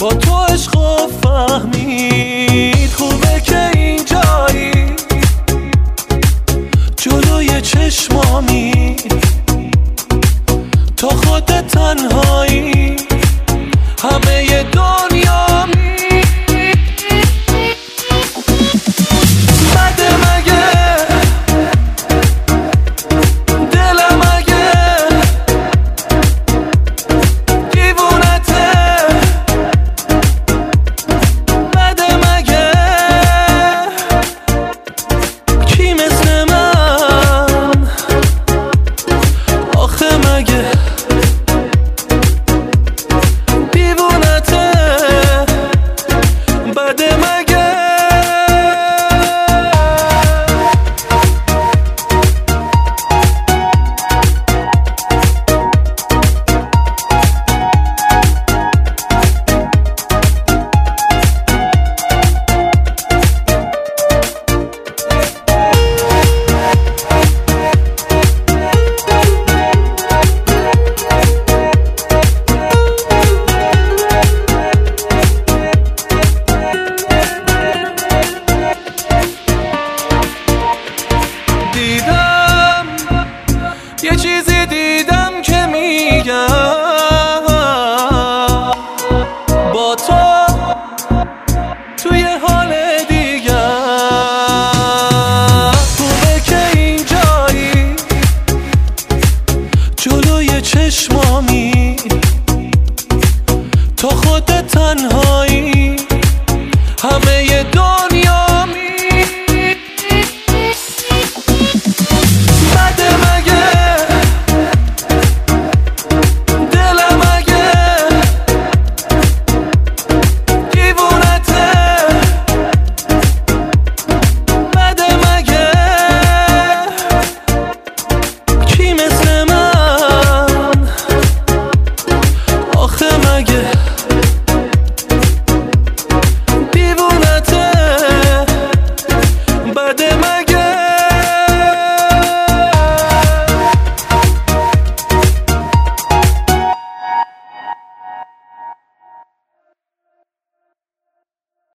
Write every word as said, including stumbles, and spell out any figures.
با تو عشق و فهمید. خوبه که اینجایی جلوی چشمامی، تو خودت تنهایی همه ی دنیامی. بده مگه دلم اگه دیوونته، بده مگه کی مثل من آخه مگه دیوونته، بده مگه. دیدم یه چیزی دیدم که میگم با تو توی حال دیگم. خوبه که اینجایی جلوی چشمامی، تو خودت تنهایی همه